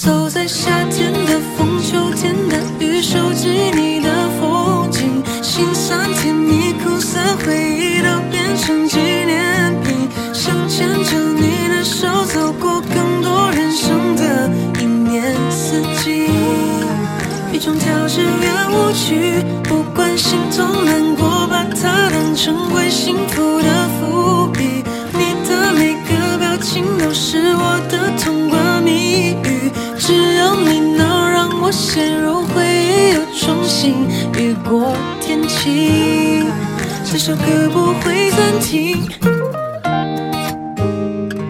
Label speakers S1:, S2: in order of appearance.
S1: 走在夏天的风，秋天的雨，收集你的风景，心酸甜蜜苦涩回忆都变成纪念品，想牵着你的手走过更多人生的一年四季。雨中跳着圆舞曲，不管心痛难过，把它当成为幸福的伏笔。你的每个表情都是我的童话谜语，只有你能让我陷入回忆，又重新雨过天晴。这首歌不会暂停。